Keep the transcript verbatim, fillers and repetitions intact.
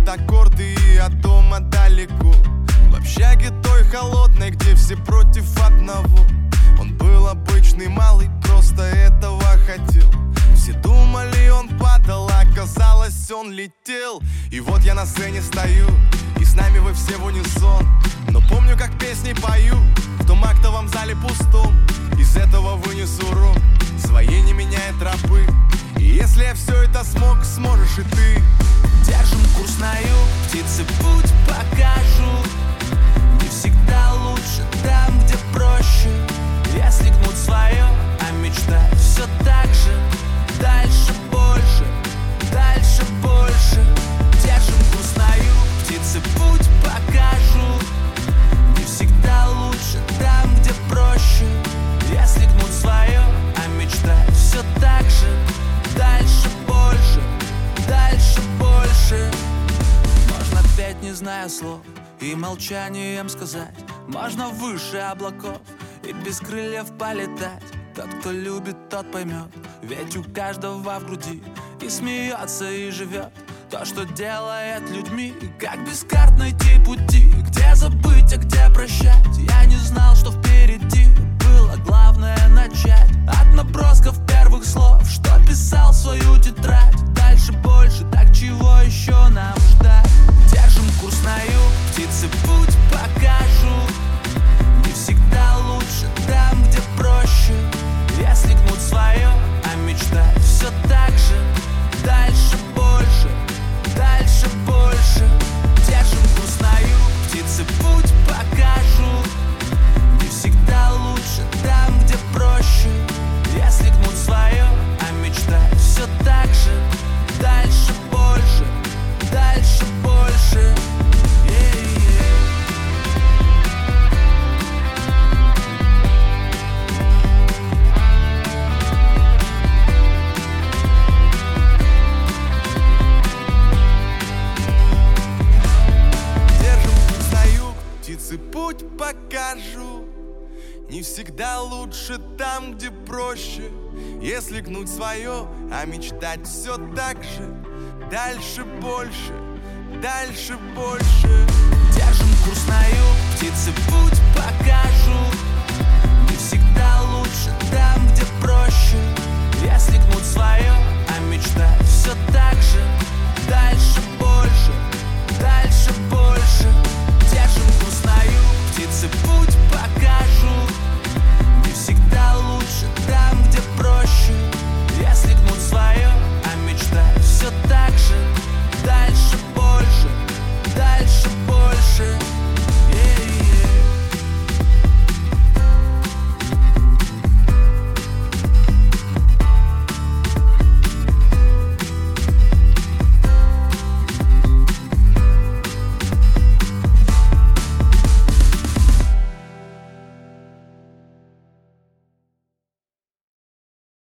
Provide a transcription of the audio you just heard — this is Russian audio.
аккорды и от дома далеко. В общаге той холодной, где все против одного. Он был обычный малый, просто этого хотел. Все думали, он падал, а оказалось, он летел. И вот я на сцене стою, и с нами вы все в унисон. Но помню, как песни пою в том актовом зале пустом. Из этого вынесу урок, своей не меняя тропы. И если я все это смог, сможешь и ты. Держим курс на юг, птицы путь покажут. Не всегда лучше там, где проще. Если гнуть свое, а мечтать все так же. Дальше больше, дальше больше. Держим курс на юг, птицы путь покажут. Не всегда лучше там, где проще. Если гнуть свое, а мечтать все так же. Дальше больше, дальше больше. Можно петь, не зная слов, и молчанием сказать. Можно выше облаков и без крыльев полетать. Тот, кто любит, тот поймет. Ведь у каждого в груди и смеется, и живет то, что делает людьми. Как без карт найти пути, где забыть, а где прощать. Я не знал, что впереди, было главное начать. От набросков первых слов, что писал в свою тетрадь. Дальше больше, так чего еще нам ждать? Держим курс на юг, птицы путь покажут. Не всегда лучше там, где проще. Если гнуть свое, а мечтать все так же. Дальше больше, дальше больше. Держим курс на юг, птицы путь покажут. Не всегда лучше там, где проще. Если гнуть свое, а мечтать все так же. Дальше больше, дальше больше. Путь покажу. Не всегда лучше там, где проще. Если гнуть свое, а мечтать все так же. Дальше больше, дальше больше. Держим курс на юг, птицы путь покажут.